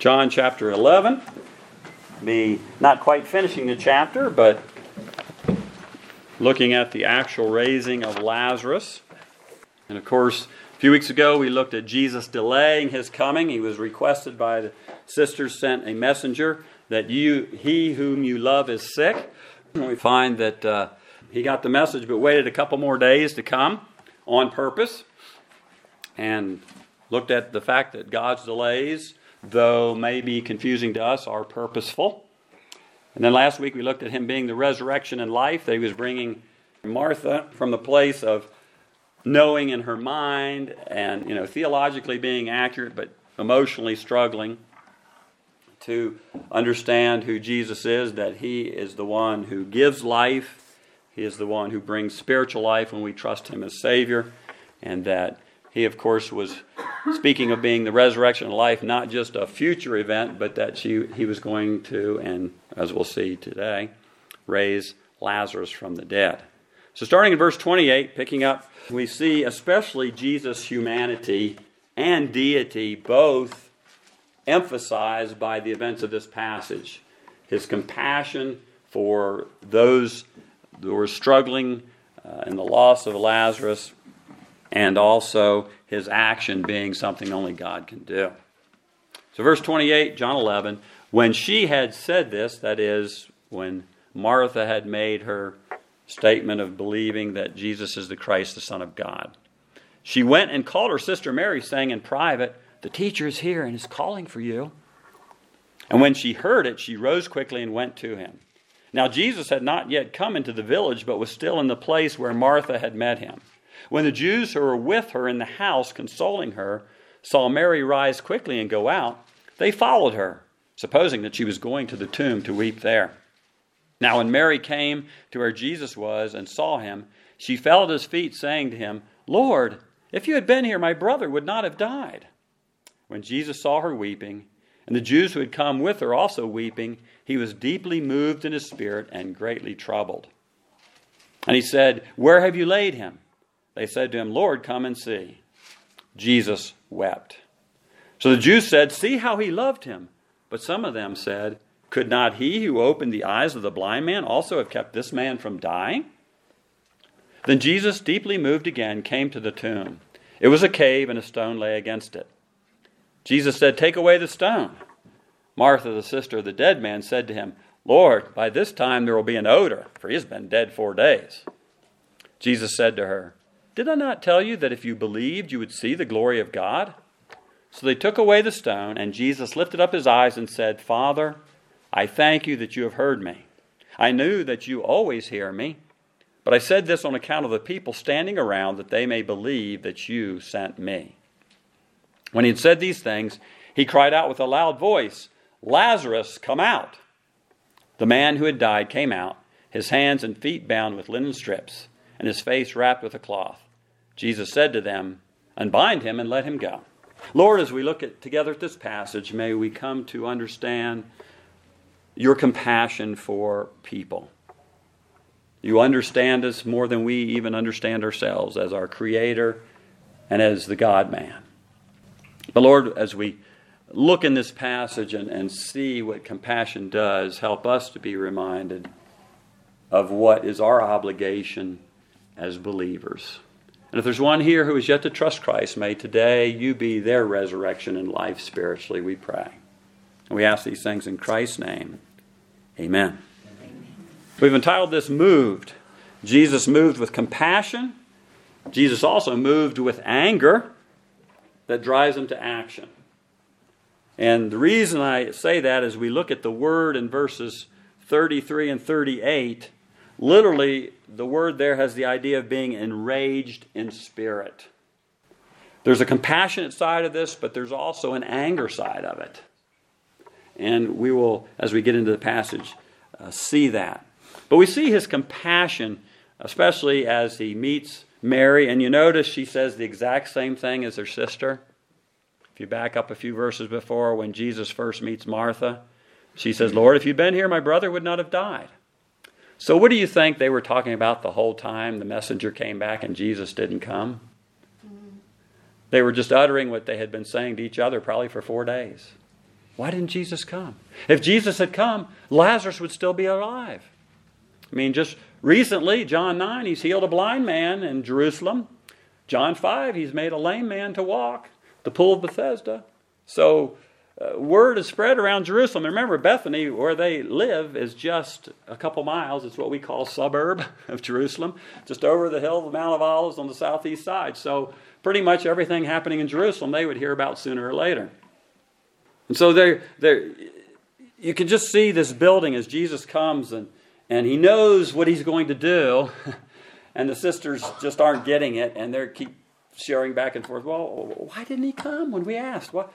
John chapter 11. Be not quite finishing the chapter, but looking at the actual raising of Lazarus. And of course, a few weeks ago we looked at Jesus delaying his coming. He was requested by the sisters, sent a messenger that he whom you love is sick. We find that he got the message but waited a couple more days to come on purpose, and looked at the fact that God's delays, though may be confusing to us, are purposeful. And then last week we looked at him being the resurrection and life, that he was bringing Martha from the place of knowing in her mind and, theologically being accurate, but emotionally struggling to understand who Jesus is, that he is the one who gives life, he is the one who brings spiritual life when we trust him as Savior, and that he, of course, was speaking of being the resurrection and life, not just a future event, but that he was going to, and as we'll see today, raise Lazarus from the dead. So starting in verse 28, picking up, we see especially Jesus' humanity and deity both emphasized by the events of this passage. His compassion for those who were struggling in the loss of Lazarus, and also his action being something only God can do. So verse 28, John 11, when she had said this, that is, when Martha had made her statement of believing that Jesus is the Christ, the Son of God, she went and called her sister Mary, saying in private, "The teacher is here and is calling for you." And when she heard it, she rose quickly and went to him. Now Jesus had not yet come into the village, but was still in the place where Martha had met him. When the Jews who were with her in the house consoling her saw Mary rise quickly and go out, they followed her, supposing that she was going to the tomb to weep there. Now when Mary came to where Jesus was and saw him, she fell at his feet, saying to him, "Lord, if you had been here, my brother would not have died." When Jesus saw her weeping, and the Jews who had come with her also weeping, he was deeply moved in his spirit and greatly troubled. And he said, "Where have you laid him?" They said to him, "Lord, come and see." Jesus wept. So the Jews said, "See how he loved him." But some of them said, "Could not he who opened the eyes of the blind man also have kept this man from dying?" Then Jesus, deeply moved again, came to the tomb. It was a cave, and a stone lay against it. Jesus said, "Take away the stone." Martha, the sister of the dead man, said to him, "Lord, by this time there will be an odor, for he has been dead 4 days." Jesus said to her, "Did I not tell you that if you believed, you would see the glory of God?" So they took away the stone, and Jesus lifted up his eyes and said, "Father, I thank you that you have heard me. I knew that you always hear me, but I said this on account of the people standing around, that they may believe that you sent me." When he had said these things, he cried out with a loud voice, "Lazarus, come out!" The man who had died came out, his hands and feet bound with linen strips, and his face wrapped with a cloth. Jesus said to them, "Unbind him and let him go." Lord, as we look together at this passage, may we come to understand your compassion for people. You understand us more than we even understand ourselves as our Creator and as the God-man. But Lord, as we look in this passage and see what compassion does, help us to be reminded of what is our obligation as believers. And if there's one here who is yet to trust Christ, may today you be their resurrection and life spiritually, we pray. And we ask these things in Christ's name. Amen. We've entitled this Moved. Jesus moved with compassion. Jesus also moved with anger that drives him to action. And the reason I say that is we look at the word in verses 33 and 38. Literally, the word there has the idea of being enraged in spirit. There's a compassionate side of this, but there's also an anger side of it. And we will, as we get into the passage, see that. But we see his compassion, especially as he meets Mary. And you notice she says the exact same thing as her sister. If you back up a few verses before, when Jesus first meets Martha, she says, "Lord, if you'd been here, my brother would not have died." So what do you think they were talking about the whole time the messenger came back and Jesus didn't come? They were just uttering what they had been saying to each other probably for 4 days. Why didn't Jesus come? If Jesus had come, Lazarus would still be alive. I mean, just recently, John 9, he's healed a blind man in Jerusalem. John 5, he's made a lame man to walk. The pool of Bethesda. So, word is spread around Jerusalem. And remember, Bethany, where they live, is just a couple miles. It's what we call suburb of Jerusalem. Just over the hill of the Mount of Olives on the southeast side. So, pretty much everything happening in Jerusalem, they would hear about sooner or later. And so, you can just see this building as Jesus comes and he knows what he's going to do. And the sisters just aren't getting it. And they keep sharing back and forth. Well, why didn't he come when we asked? What?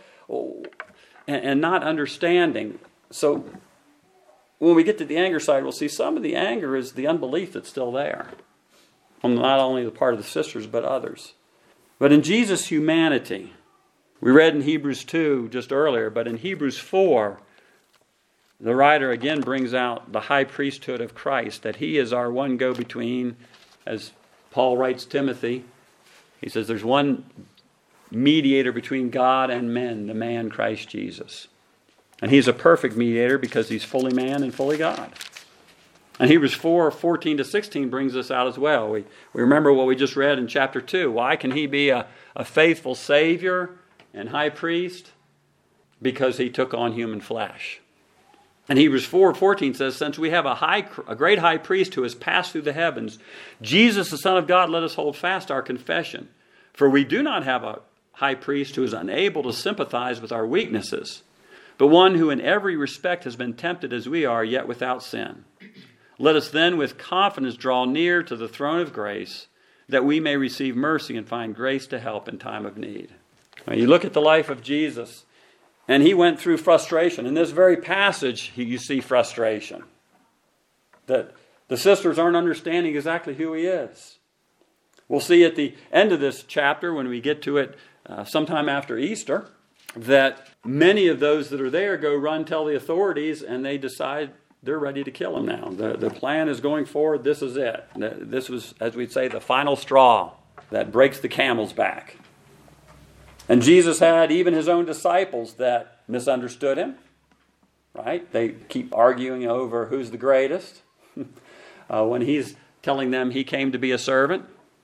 And not understanding. So when we get to the anger side, we'll see some of the anger is the unbelief that's still there. On not only the part of the sisters, but others. But in Jesus' humanity, we read in Hebrews 2 just earlier, but in Hebrews 4, the writer again brings out the high priesthood of Christ, that he is our one go-between, as Paul writes Timothy. He says there's one mediator between God and men, the man Christ Jesus. And he's a perfect mediator because he's fully man and fully God. And Hebrews 4:14-16 brings this out as well. We remember what we just read in chapter 2. Why can he be a faithful Savior and high priest? Because he took on human flesh. And Hebrews 4:14 says, since we have a great high priest who has passed through the heavens, Jesus, the Son of God, let us hold fast our confession. For we do not have a high priest who is unable to sympathize with our weaknesses, but one who in every respect has been tempted as we are, yet without sin. Let us then with confidence draw near to the throne of grace, that we may receive mercy and find grace to help in time of need. Now, you look at the life of Jesus, and he went through frustration. In this very passage, you see frustration. That the sisters aren't understanding exactly who he is. We'll see at the end of this chapter, when we get to it sometime after Easter, that many of those that are there go run tell the authorities, and they decide they're ready to kill him now. The plan is going forward. This is it. This was, as we'd say, the final straw that breaks the camel's back. And Jesus had even his own disciples that misunderstood him. Right? They keep arguing over who's the greatest. When he's telling them he came to be a servant.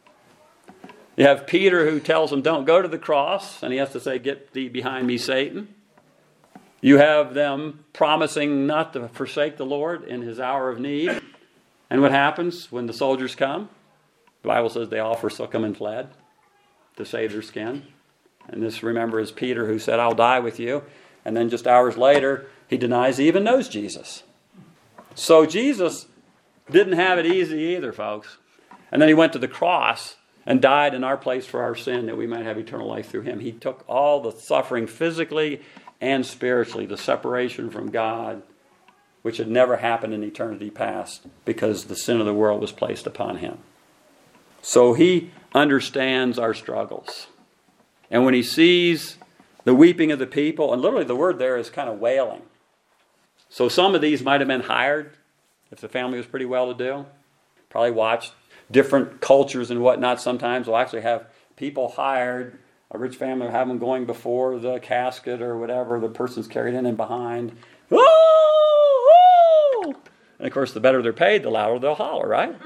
You have Peter who tells him, don't go to the cross. And he has to say, get thee behind me, Satan. You have them promising not to forsake the Lord in his hour of need. And what happens when the soldiers come? The Bible says they all forsook him and fled to save their skin. And this, remember, is Peter who said, I'll die with you. And then just hours later, he denies he even knows Jesus. So Jesus didn't have it easy either, folks. And then he went to the cross and died in our place for our sin, that we might have eternal life through him. He took all the suffering physically and spiritually, the separation from God, which had never happened in eternity past, because the sin of the world was placed upon him. So he understands our struggles. And when he sees the weeping of the people, and literally the word there is kind of wailing. So some of these might have been hired, if the family was pretty well to do. Probably watched different cultures and whatnot. Sometimes will actually have people hired, a rich family will have them going before the casket or whatever, the person's carried in and behind. Woo! Woo! And of course, the better they're paid, the louder they'll holler, right?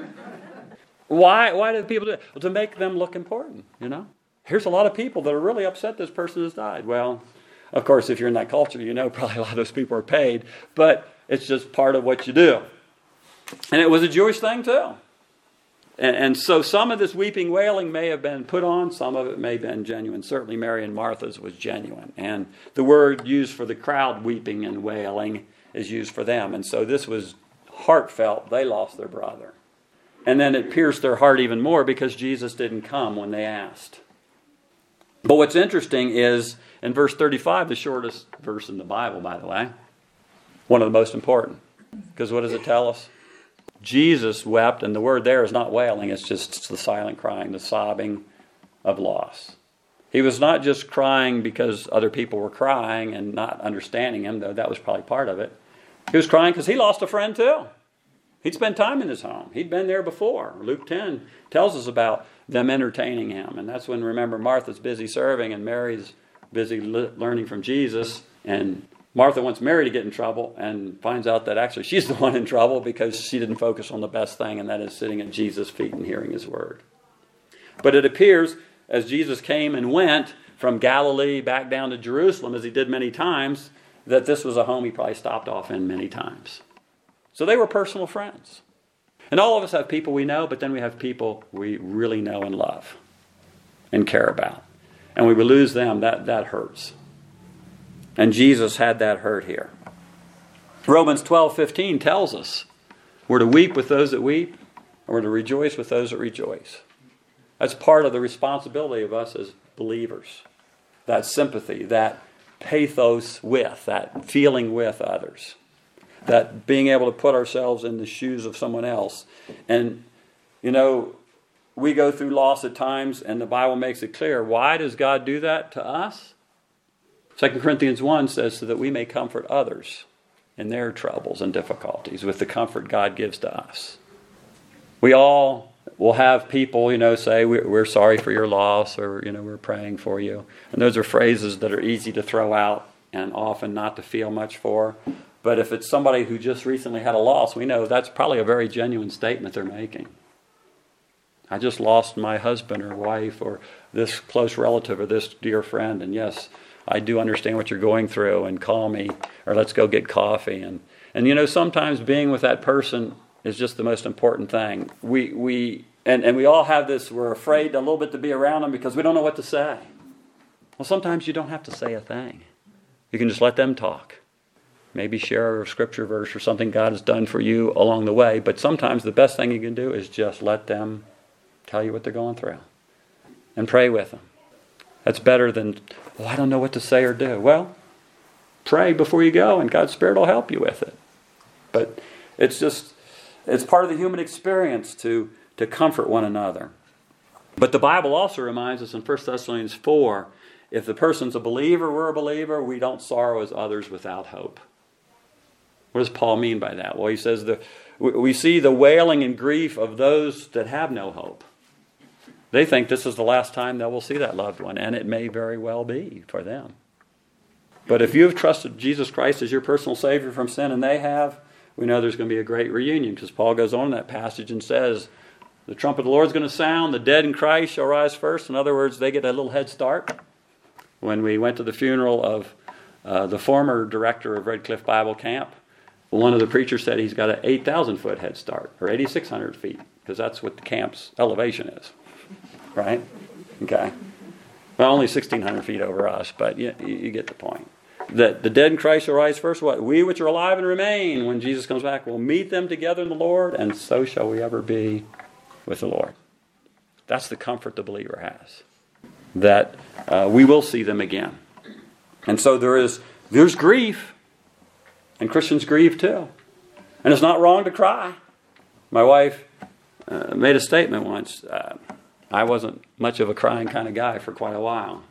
Why do people do it? Well, to make them look important, you know. Here's a lot of people that are really upset this person has died. Well, of course, if you're in that culture, you know probably a lot of those people are paid, but it's just part of what you do. And it was a Jewish thing too. And so some of this weeping, wailing may have been put on, some of it may have been genuine. Certainly Mary and Martha's was genuine. And the word used for the crowd weeping and wailing is used for them. And so this was heartfelt. They lost their brother. And then it pierced their heart even more because Jesus didn't come when they asked. But what's interesting is in verse 35, the shortest verse in the Bible, by the way, one of the most important. Because what does it tell us? Jesus wept, and the word there is not wailing, it's just the silent crying, the sobbing of loss. He was not just crying because other people were crying and not understanding him, though that was probably part of it. He was crying because he lost a friend too. He'd spent time in his home. He'd been there before. Luke 10 tells us about them entertaining him. And that's when, remember, Martha's busy serving and Mary's busy learning from Jesus. And Martha wants Mary to get in trouble and finds out that actually she's the one in trouble because she didn't focus on the best thing, and that is sitting at Jesus' feet and hearing his word. But it appears as Jesus came and went from Galilee back down to Jerusalem, as he did many times, that this was a home he probably stopped off in many times. So they were personal friends. And all of us have people we know, but then we have people we really know and love and care about. And when we lose them, that hurts. And Jesus had that hurt here. Romans 12:15 tells us we're to weep with those that weep, and we're to rejoice with those that rejoice. That's part of the responsibility of us as believers. That sympathy, that pathos with, that feeling with others. That being able to put ourselves in the shoes of someone else. And, we go through loss at times, and the Bible makes it clear. Why does God do that to us? 2 Corinthians 1 says, so that we may comfort others in their troubles and difficulties with the comfort God gives to us. We all will have people, say, we're sorry for your loss, or, we're praying for you. And those are phrases that are easy to throw out and often not to feel much for. But if it's somebody who just recently had a loss, we know that's probably a very genuine statement they're making. I just lost my husband or wife or this close relative or this dear friend, and yes, I do understand what you're going through, and call me, or let's go get coffee. And sometimes being with that person is just the most important thing. We all have this, we're afraid a little bit to be around them because we don't know what to say. Well, sometimes you don't have to say a thing. You can just let them talk. Maybe share a scripture verse or something God has done for you along the way, but sometimes the best thing you can do is just let them tell you what they're going through and pray with them. That's better than, I don't know what to say or do. Well, pray before you go, and God's Spirit will help you with it. But it's part of the human experience to comfort one another. But the Bible also reminds us in 1 Thessalonians 4, if the person's a believer, we're a believer, we don't sorrow as others without hope. What does Paul mean by that? Well, he says we see the wailing and grief of those that have no hope. They think this is the last time they will see that loved one, and it may very well be for them. But if you have trusted Jesus Christ as your personal Savior from sin, and they have, we know there's going to be a great reunion, because Paul goes on in that passage and says, the trumpet of the Lord is going to sound, the dead in Christ shall rise first. In other words, they get a little head start. When we went to the funeral of the former director of Red Cliff Bible Camp, one of the preachers said he's got an 8,000-foot head start, or 8,600 feet, because that's what the camp's elevation is. Right? Okay. Well, only 1,600 feet over us, but you get the point. That the dead in Christ shall rise first. What? We which are alive and remain, when Jesus comes back, will meet them together in the Lord, and so shall we ever be with the Lord. That's the comfort the believer has. That we will see them again. And so there's grief, and Christians grieve too. And it's not wrong to cry. My wife made a statement once. I wasn't much of a crying kind of guy for quite a while.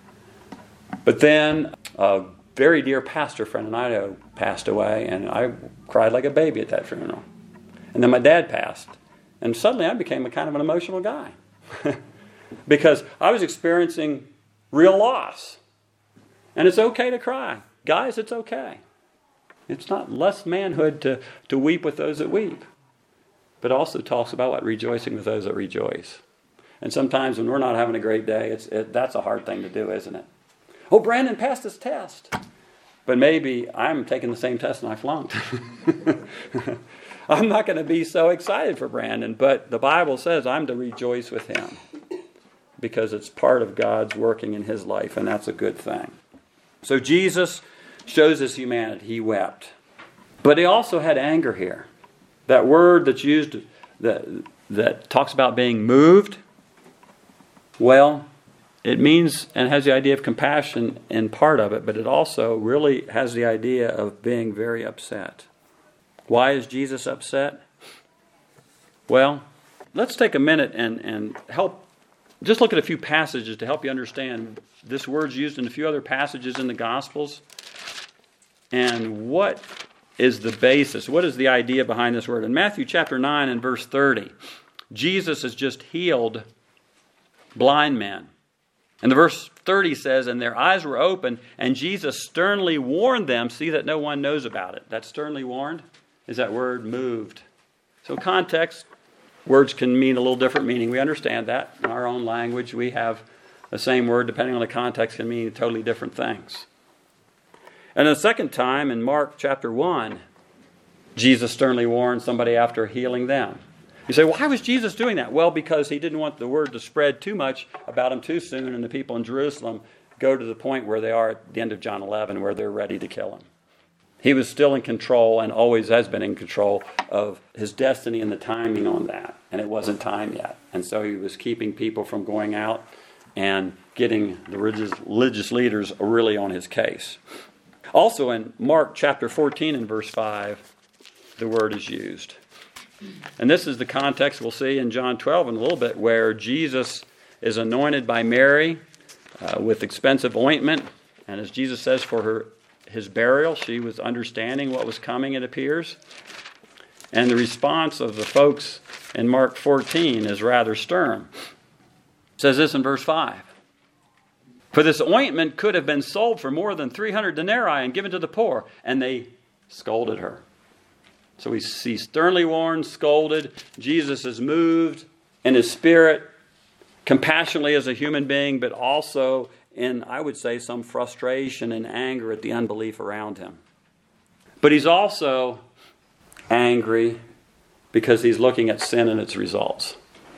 But then a very dear pastor friend and I know passed away, and I cried like a baby at that funeral. And then my dad passed. And suddenly I became a kind of an emotional guy. Because I was experiencing real loss. And it's okay to cry. Guys, it's okay. It's not less manhood to weep with those that weep. But also talks about rejoicing with those that rejoice. And sometimes when we're not having a great day, that's a hard thing to do, isn't it? Oh, Brandon passed his test. But maybe I'm taking the same test and I flunked. I'm not going to be so excited for Brandon, but the Bible says I'm to rejoice with him because it's part of God's working in his life, and that's a good thing. So Jesus shows his humanity. He wept. But he also had anger here. That word that's used that talks about being moved, well, it means and has the idea of compassion in part of it, but it also really has the idea of being very upset. Why is Jesus upset? Well, let's take a minute and just look at a few passages to help you understand. This word's used in a few other passages in the Gospels. And what is the basis? What is the idea behind this word? In Matthew chapter 9 and verse 30, Jesus has just healed blind men. And the verse 30 says, and their eyes were open, and Jesus sternly warned them, see that no one knows about it. That sternly warned is that word moved. So context, words can mean a little different meaning. We understand that. In our own language, we have the same word, depending on the context, can mean totally different things. And the second time, in Mark chapter 1, Jesus sternly warned somebody after healing them. You say, why was Jesus doing that? Well, because he didn't want the word to spread too much about him too soon, and the people in Jerusalem go to the point where they are at the end of John 11, where they're ready to kill him. He was still in control, and always has been in control, of his destiny and the timing on that. And it wasn't time yet. And so he was keeping people from going out and getting the religious leaders really on his case. Also in Mark chapter 14 and verse 5, the word is used. And this is the context we'll see in John 12 in a little bit, where Jesus is anointed by Mary with expensive ointment. And as Jesus says, for his burial, she was understanding what was coming, it appears. And the response of the folks in Mark 14 is rather stern. It says this in verse 5. For this ointment could have been sold for more than 300 denarii and given to the poor. And they scolded her. So we see sternly warned, scolded. Jesus is moved in his spirit, compassionately as a human being, but also in, I would say, some frustration and anger at the unbelief around him. But he's also angry because he's looking at sin and its results.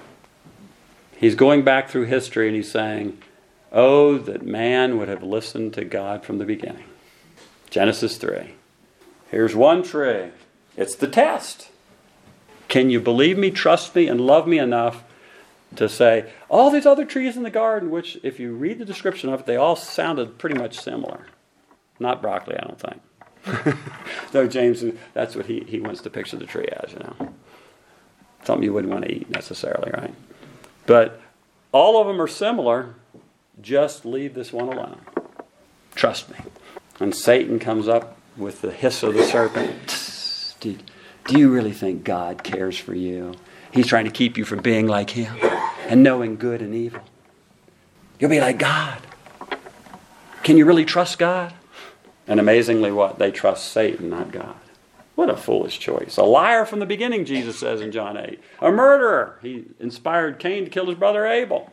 He's going back through history and he's saying, oh, that man would have listened to God from the beginning. Genesis 3. Here's one tree. It's the test. Can you believe me, trust me, and love me enough to say, all these other trees in the garden, which if you read the description of it, they all sounded pretty much similar. Not broccoli, I don't think. No, James, that's what he wants to picture the tree as, Something you wouldn't want to eat necessarily, right? But all of them are similar. Just leave this one alone. Trust me. And Satan comes up with the hiss of the serpent. Do you really think God cares for you? He's trying to keep you from being like him and knowing good and evil. You'll be like God. Can you really trust God? And amazingly what? They trust Satan, not God. What a foolish choice. A liar from the beginning, Jesus says in John 8. A murderer. He inspired Cain to kill his brother Abel.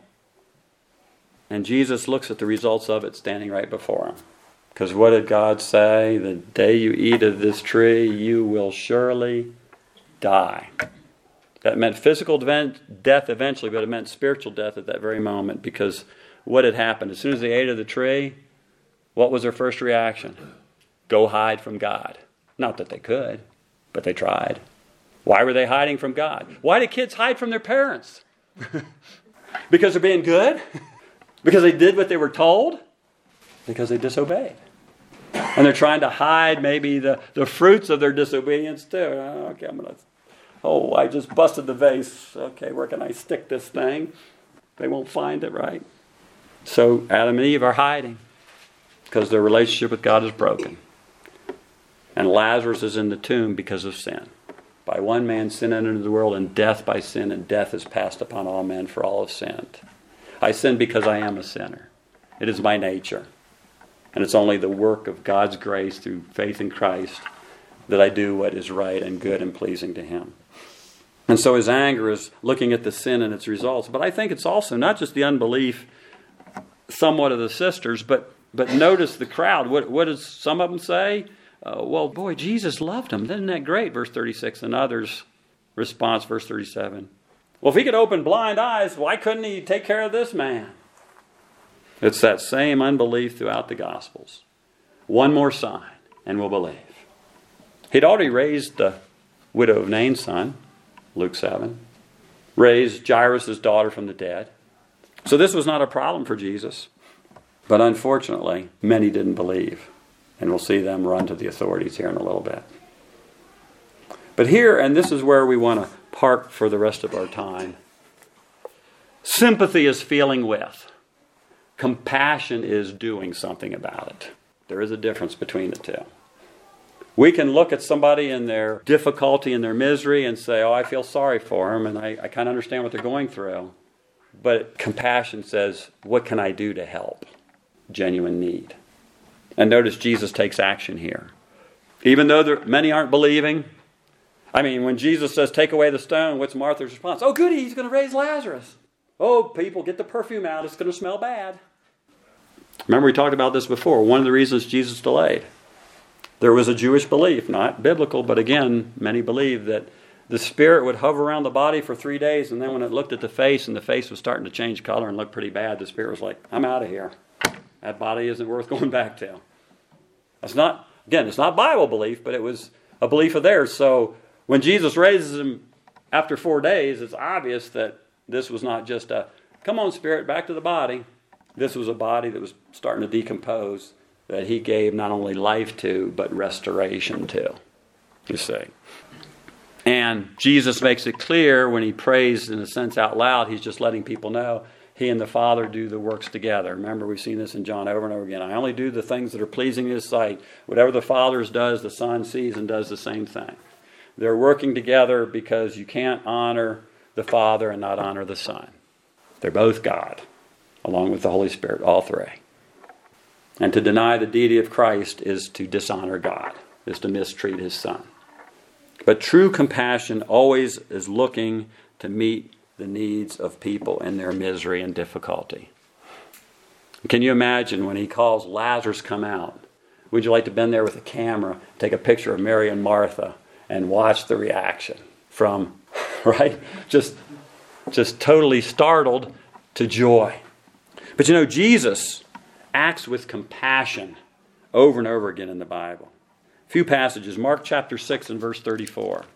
And Jesus looks at the results of it standing right before him. Because what did God say? The day you eat of this tree, you will surely die. That meant physical death eventually, but it meant spiritual death at that very moment. Because what had happened? As soon as they ate of the tree, what was their first reaction? Go hide from God. Not that they could, but they tried. Why were they hiding from God? Why do kids hide from their parents? Because they're being good? Because they did what they were told? Because they disobeyed. And they're trying to hide maybe the fruits of their disobedience too. Okay, I just busted the vase. Okay, where can I stick this thing? They won't find it, right? So Adam and Eve are hiding because their relationship with God is broken. And Lazarus is in the tomb because of sin. By one man sin entered the world, and death by sin, and death is passed upon all men, for all have sinned. I sin because I am a sinner. It is my nature. And it's only the work of God's grace through faith in Christ that I do what is right and good and pleasing to him. And so his anger is looking at the sin and its results. But I think it's also not just the unbelief somewhat of the sisters, but notice the crowd. What does some of them say? Well, boy, Jesus loved them. Isn't that great? Verse 36. And others' response, verse 37. Well, if he could open blind eyes, why couldn't he take care of this man? It's that same unbelief throughout the Gospels. One more sign, and we'll believe. He'd already raised the widow of Nain's son, Luke 7. Raised Jairus' daughter from the dead. So this was not a problem for Jesus. But unfortunately, many didn't believe. And we'll see them run to the authorities here in a little bit. But here, and this is where we want to park for the rest of our time. Sympathy is feeling with. Compassion is doing something about it. There is a difference between the two. We can look at somebody in their difficulty and their misery and say, oh, I feel sorry for them and I kind of understand what they're going through. But compassion says, what can I do to help? Genuine need. And notice Jesus takes action here. Even though many aren't believing. I mean, when Jesus says, take away the stone, what's Martha's response? Oh, goody, he's going to raise Lazarus. Oh, people, get the perfume out. It's going to smell bad. Remember, we talked about this before. One of the reasons Jesus delayed. There was a Jewish belief, not biblical, but again, many believed that the spirit would hover around the body for 3 days, and then when it looked at the face and the face was starting to change color and look pretty bad, the spirit was like, I'm out of here. That body isn't worth going back to. It's not Bible belief, but it was a belief of theirs. So when Jesus raises him after 4 days, it's obvious that this was not just a, come on, spirit, back to the body. This was a body that was starting to decompose, that he gave not only life to, but restoration to, you see. And Jesus makes it clear when he prays, in a sense, out loud, he's just letting people know he and the Father do the works together. Remember, we've seen this in John over and over again. I only do the things that are pleasing in his sight. Whatever the Father does, the Son sees and does the same thing. They're working together because you can't honor the Father and not honor the Son. They're both God, along with the Holy Spirit, all three. And to deny the deity of Christ is to dishonor God, is to mistreat his Son. But true compassion always is looking to meet the needs of people in their misery and difficulty. Can you imagine when he calls Lazarus come out? Would you like to bend there with a camera, take a picture of Mary and Martha, and watch the reaction from, right? Just totally startled to joy. But you know, Jesus acts with compassion over and over again in the Bible. A few passages. Mark chapter 6 and verse 34.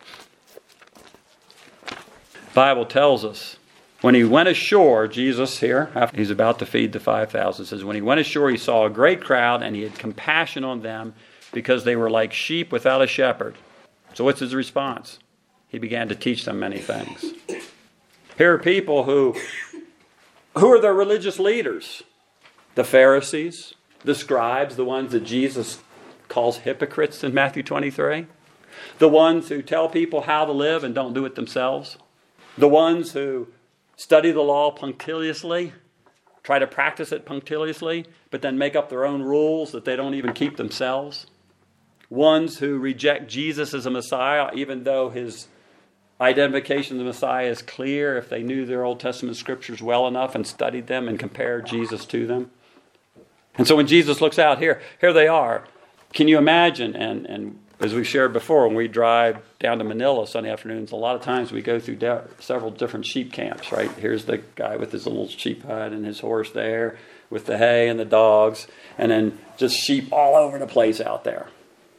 The Bible tells us, when he went ashore, Jesus here, after he's about to feed the 5,000, says, when he went ashore, he saw a great crowd, and he had compassion on them because they were like sheep without a shepherd. So what's his response? He began to teach them many things. Here are people who are their religious leaders? The Pharisees, the scribes, the ones that Jesus calls hypocrites in Matthew 23. The ones who tell people how to live and don't do it themselves. The ones who study the law punctiliously, try to practice it punctiliously, but then make up their own rules that they don't even keep themselves. Ones who reject Jesus as a Messiah, even though his identification of the Messiah is clear if they knew their Old Testament scriptures well enough and studied them and compared Jesus to them. And so when Jesus looks out here they are. Can you imagine, and as we shared before, when we drive down to Manila Sunday afternoons, a lot of times we go through several different sheep camps, right? Here's the guy with his little sheep hut and his horse there with the hay and the dogs, and then just sheep all over the place out there.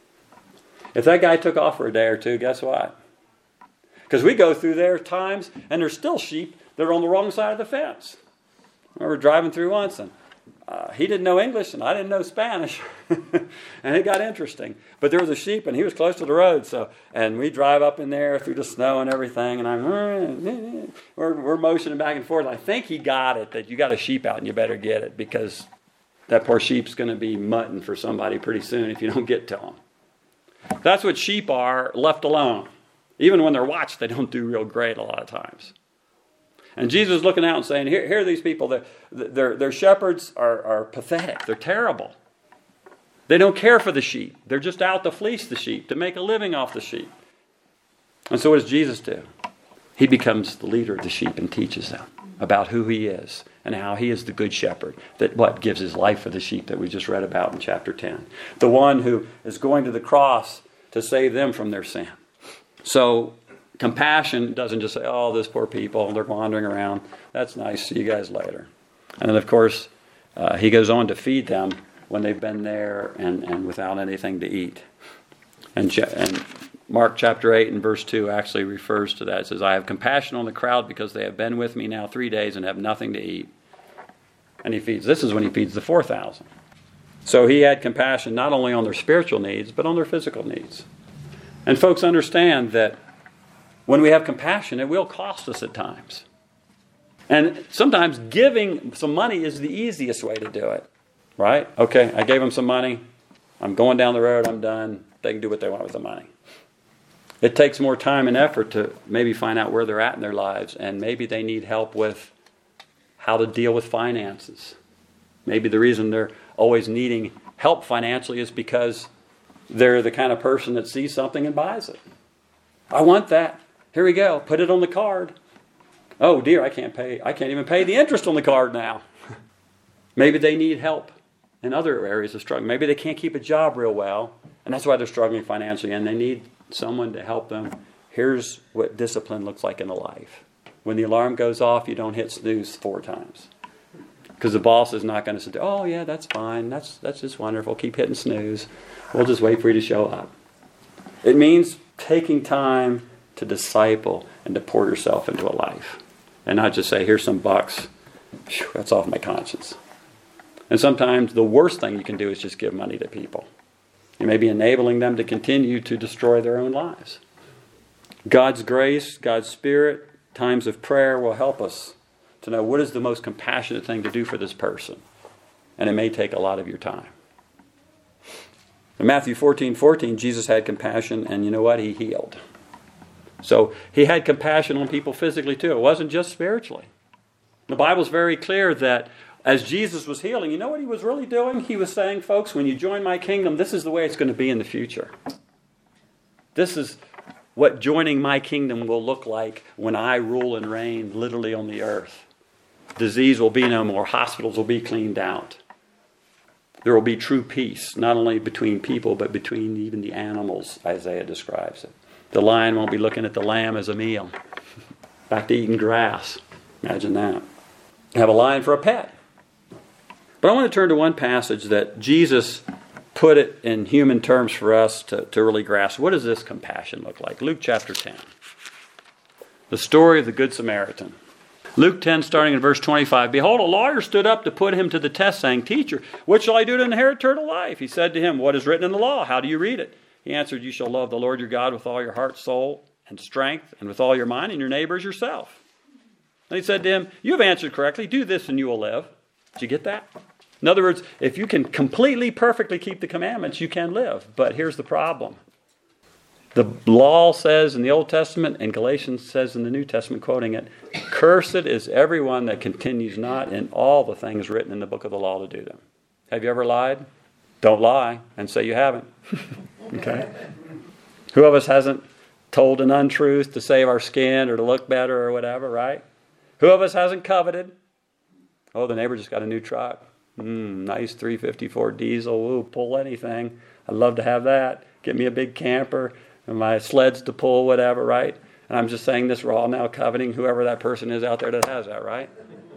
If that guy took off for a day or two, guess what? Because we go through there times, and there's still sheep that are on the wrong side of the fence. I remember driving through once, and he didn't know English, and I didn't know Spanish. And it got interesting. But there was a sheep, and he was close to the road. And we drive up in there through the snow and everything, and we're motioning back and forth. I think he got it, that you got a sheep out, and you better get it, because that poor sheep's going to be mutton for somebody pretty soon if you don't get to them. That's what sheep are, left alone. Even when they're watched, they don't do real great a lot of times. And Jesus is looking out and saying, here are these people. Their shepherds are pathetic. They're terrible. They don't care for the sheep. They're just out to fleece the sheep, to make a living off the sheep. And so what does Jesus do? He becomes the leader of the sheep and teaches them about who he is and how he is the good shepherd that gives his life for the sheep that we just read about in chapter 10. The one who is going to the cross to save them from their sin. So compassion doesn't just say, oh, this poor people, they're wandering around. That's nice. See you guys later. And then, of course, he goes on to feed them when they've been there and without anything to eat. And Mark chapter 8 and verse 2 actually refers to that. It says, I have compassion on the crowd because they have been with me now 3 days and have nothing to eat. And he feeds. This is when he feeds the 4,000. So he had compassion not only on their spiritual needs, but on their physical needs. And folks, understand that when we have compassion, it will cost us at times. And sometimes giving some money is the easiest way to do it. Right? Okay, I gave them some money. I'm going down the road. I'm done. They can do what they want with the money. It takes more time and effort to maybe find out where they're at in their lives, and maybe they need help with how to deal with finances. Maybe the reason they're always needing help financially is because they're the kind of person that sees something and buys it. I want that. Here we go. Put it on the card. Oh dear, I can't even pay the interest on the card now. Maybe they need help in other areas of struggle. Maybe they can't keep a job real well, and that's why they're struggling financially, and they need someone to help them. Here's what discipline looks like in a life. When the alarm goes off, you don't hit snooze 4 times. Because the boss is not going to say, oh yeah, that's fine. That's just wonderful. Keep hitting snooze. We'll just wait for you to show up. It means taking time to disciple and to pour yourself into a life. And not just say, here's some bucks. Whew, that's off my conscience. And sometimes the worst thing you can do is just give money to people. You may be enabling them to continue to destroy their own lives. God's grace, God's Spirit, times of prayer will help us to know what is the most compassionate thing to do for this person. And it may take a lot of your time. In Matthew 14:14, Jesus had compassion, and you know what? He healed. So he had compassion on people physically too. It wasn't just spiritually. The Bible's very clear that as Jesus was healing, you know what he was really doing? He was saying, folks, when you join my kingdom, this is the way it's going to be in the future. This is what joining my kingdom will look like when I rule and reign literally on the earth. Disease will be no more. Hospitals will be cleaned out. There will be true peace, not only between people, but between even the animals, Isaiah describes it. The lion won't be looking at the lamb as a meal. Back to eating grass. Imagine that. Have a lion for a pet. But I want to turn to one passage that Jesus put it in human terms for us to really grasp. What does this compassion look like? Luke chapter 10. The story of the Good Samaritan. Luke 10, starting in verse 25. Behold, a lawyer stood up to put him to the test, saying, Teacher, what shall I do to inherit eternal life? He said to him, What is written in the law? How do you read it? He answered, You shall love the Lord your God with all your heart, soul, and strength, and with all your mind, and your neighbor as yourself. And he said to him, You have answered correctly. Do this and you will live. Did you get that? In other words, if you can completely, perfectly keep the commandments, you can live. But here's the problem. The law says in the Old Testament, and Galatians says in the New Testament, quoting it, Cursed is everyone that continues not in all the things written in the book of the law to do them. Have you ever lied? Don't lie and say you haven't. Okay? Who of us hasn't told an untruth to save our skin or to look better or whatever, right? Who of us hasn't coveted? Oh, the neighbor just got a new truck. Nice 354 diesel. Ooh, pull anything. I'd love to have that. Get me a big camper and my sleds to pull, whatever, right? And I'm just saying this, we're all now coveting whoever that person is out there that has that, right?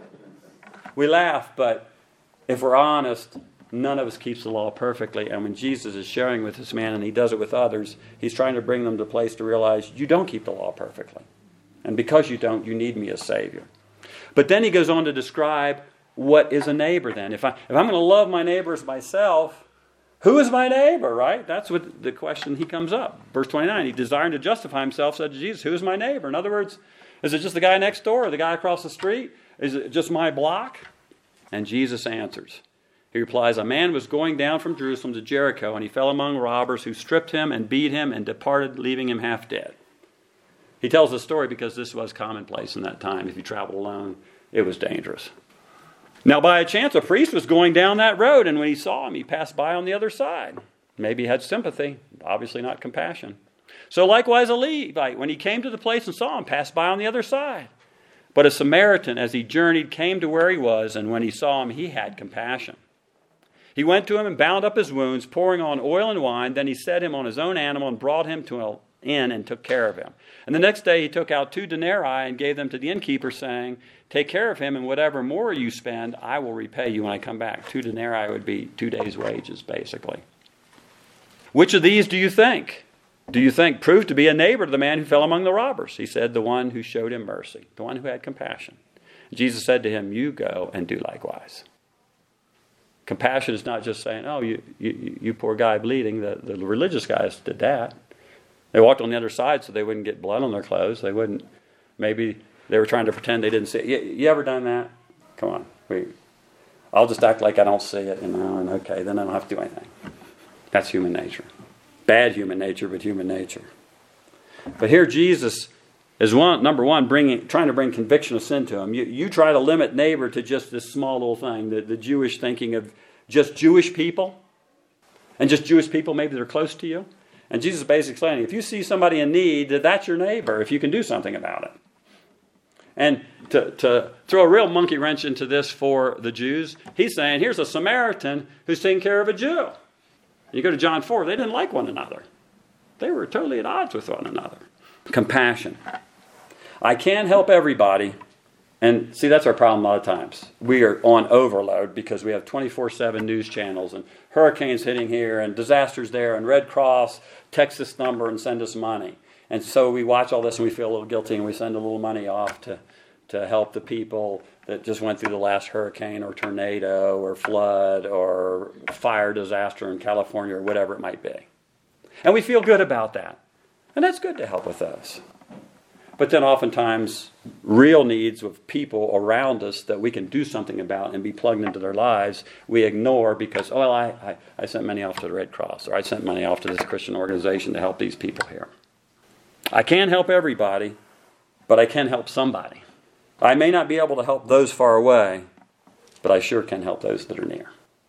We laugh, but if we're honest, none of us keeps the law perfectly. And when Jesus is sharing with this man, and he does it with others, he's trying to bring them to a place to realize you don't keep the law perfectly. And because you don't, you need me as Savior. But then he goes on to describe what is a neighbor then. If I'm going to love my neighbor as myself, who is my neighbor, right? That's what the question he comes up. Verse 29, he desiring to justify himself said to Jesus, who is my neighbor? In other words, is it just the guy next door or the guy across the street? Is it just my block? And Jesus answers. He replies, a man was going down from Jerusalem to Jericho, and he fell among robbers who stripped him and beat him and departed, leaving him half dead. He tells the story because this was commonplace in that time. If you traveled alone, it was dangerous. Now, by a chance, a priest was going down that road, and when he saw him, he passed by on the other side. Maybe he had sympathy, obviously not compassion. So likewise, a Levite, when he came to the place and saw him, passed by on the other side. But a Samaritan, as he journeyed, came to where he was, and when he saw him, he had compassion. He went to him and bound up his wounds, pouring on oil and wine. Then he set him on his own animal and brought him to an inn and took care of him. And the next day he took out 2 denarii and gave them to the innkeeper, saying, Take care of him, and whatever more you spend, I will repay you when I come back. 2 denarii would be 2 days' wages, basically. Which of these do you think? Do you think proved to be a neighbor to the man who fell among the robbers? He said, the one who showed him mercy, the one who had compassion. Jesus said to him, You go and do likewise. Compassion is not just saying, oh, you poor guy bleeding. The religious guys did that. They walked on the other side so they wouldn't get blood on their clothes. They wouldn't, maybe they were trying to pretend they didn't see it. You ever done that? Come on. I'll just act like I don't see it, and okay, then I don't have to do anything. That's human nature. Bad human nature, but human nature. But here Jesus is number one, trying to bring conviction of sin to them. You try to limit neighbor to just this small little thing, the Jewish thinking of just Jewish people, and just Jewish people maybe that are close to you. And Jesus is basically explaining, if you see somebody in need, that's your neighbor if you can do something about it. And to throw a real monkey wrench into this for the Jews, he's saying, here's a Samaritan who's taking care of a Jew. You go to John 4, they didn't like one another. They were totally at odds with one another. Compassion. I can't help everybody. And see, that's our problem a lot of times. We are on overload because we have 24/7 news channels and hurricanes hitting here and disasters there and Red Cross, text this number and send us money. And so we watch all this and we feel a little guilty and we send a little money off to help the people that just went through the last hurricane or tornado or flood or fire disaster in California or whatever it might be. And we feel good about that. And that's good to help with those. But then oftentimes, real needs of people around us that we can do something about and be plugged into their lives, we ignore because, I sent money off to the Red Cross, or I sent money off to this Christian organization to help these people here. I can't help everybody, but I can help somebody. I may not be able to help those far away, but I sure can help those that are near.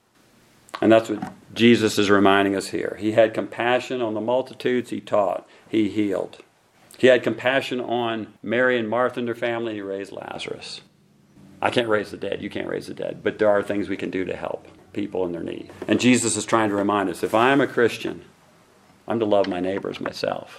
And that's what Jesus is reminding us here. He had compassion on the multitudes he taught, he healed. He had compassion on Mary and Martha and their family, and he raised Lazarus. I can't raise the dead, you can't raise the dead, but there are things we can do to help people in their need. And Jesus is trying to remind us, if I am a Christian, I'm to love my neighbors myself.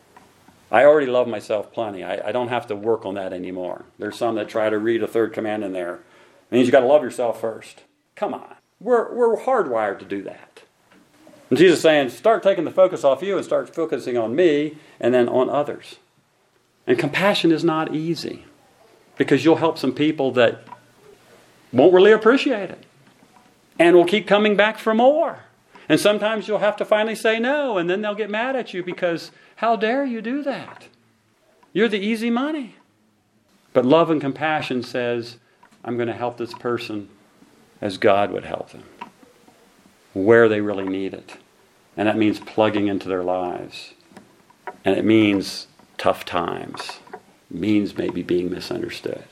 I already love myself plenty. I don't have to work on that anymore. There's some that try to read a third command in there. It means you got to love yourself first. Come on. We're hardwired to do that. And Jesus is saying, start taking the focus off you and start focusing on me and then on others. And compassion is not easy because you'll help some people that won't really appreciate it and will keep coming back for more. And sometimes you'll have to finally say no, and then they'll get mad at you because how dare you do that? You're the easy money. But love and compassion says, I'm going to help this person as God would help them, where they really need it. And that means plugging into their lives. And it means tough times. It means maybe being misunderstood.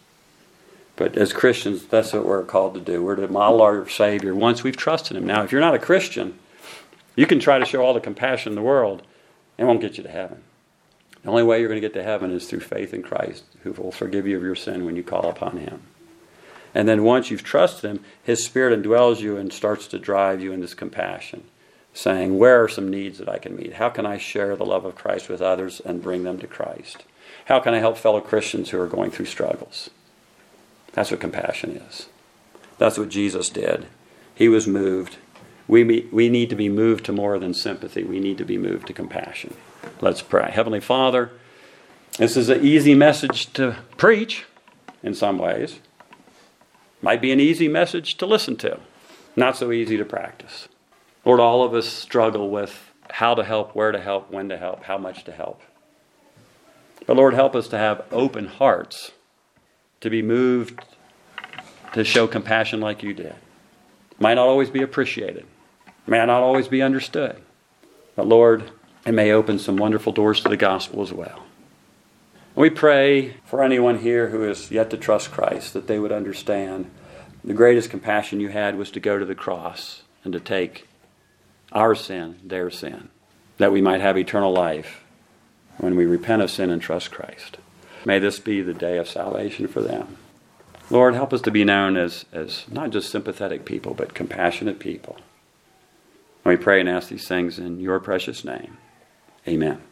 But as Christians, that's what we're called to do. We're to model our Savior once we've trusted Him. Now, if you're not a Christian, you can try to show all the compassion in the world. It won't get you to heaven. The only way you're going to get to heaven is through faith in Christ, who will forgive you of your sin when you call upon Him. And then once you've trusted Him, His Spirit indwells you and starts to drive you in this compassion, saying, where are some needs that I can meet? How can I share the love of Christ with others and bring them to Christ? How can I help fellow Christians who are going through struggles? That's what compassion is. That's what Jesus did. He was moved. We need to be moved to more than sympathy. We need to be moved to compassion. Let's pray. Heavenly Father, this is an easy message to preach in some ways. Might be an easy message to listen to. Not so easy to practice. Lord, all of us struggle with how to help, where to help, when to help, how much to help. But Lord, help us to have open hearts, to be moved to show compassion like you did. Might not always be appreciated. May not always be understood. But Lord, it may open some wonderful doors to the gospel as well. We pray for anyone here who is yet to trust Christ, that they would understand the greatest compassion you had was to go to the cross and to take our sin, their sin, that we might have eternal life when we repent of sin and trust Christ. May this be the day of salvation for them. Lord, help us to be known as not just sympathetic people, but compassionate people. And we pray and ask these things in your precious name. Amen.